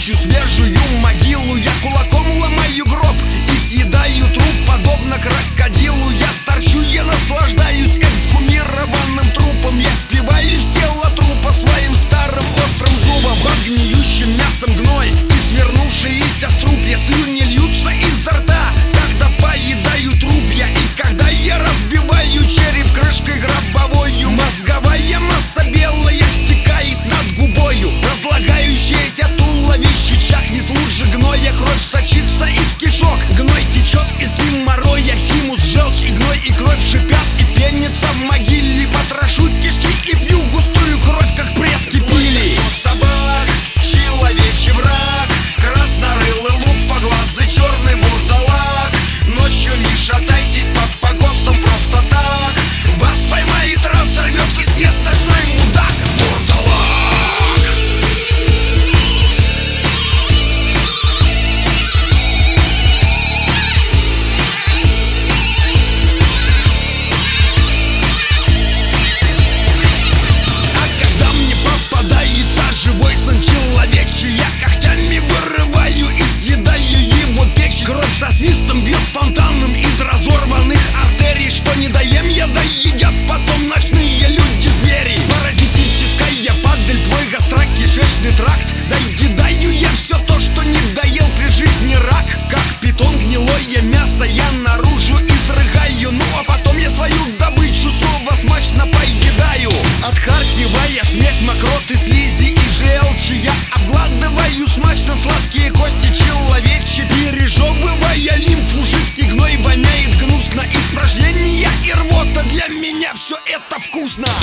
ищу свежую могилу. Я кулаком ломаю гроб и съедаю труп. Подобно крокодилу я торчу, я наслаждаюсь эксгумированным трупом. Я впиваюсь в тело трупа своим старым острым зубом. Под гниющим мясом гной и свернувшиеся струпья. Слюни льются изо рта, когда поедаю труп я. И когда я разбиваю череп крышкой гробовою, мозговая масса белая стекает над губою. Разлагающееся туловище чахнет лужи гноя. Кровь сочится из кишок, гной течет из геморроя. Химус, желчь и гной и кровь шипят и пенятся в могиле. Потрошу кишки и пью густую кровь, как предки пили. Собак, человечий враг, краснорылый лупоглазый черный вурдалак. Ночью не шатайтесь по погостам просто так. Вас поймает, разорвет и съест ночной мудак. Вурдалак. Живой сын человечий, я когтями вырываю и съедаю его печень. Кровь со свистом бьет фонтаном из разорванных артерий. Что не доем я, да едят потом ночные люди-звери. Паразитическая падаль, твой гастрокишечный тракт. Да едаю я все то, что не доел при жизни рак. Как питон гнилое мясо я наружу изрыгаю. Ну а потом я свою добычу снова смачно поедаю. Отхаркивая смесь мокроты, слизи и желчи, я обгладываю смачно сладкие кости человечьи. Пережевывая лимфу, жидкий гной воняет гнусно. Испражнения и рвота, для меня все это вкусно.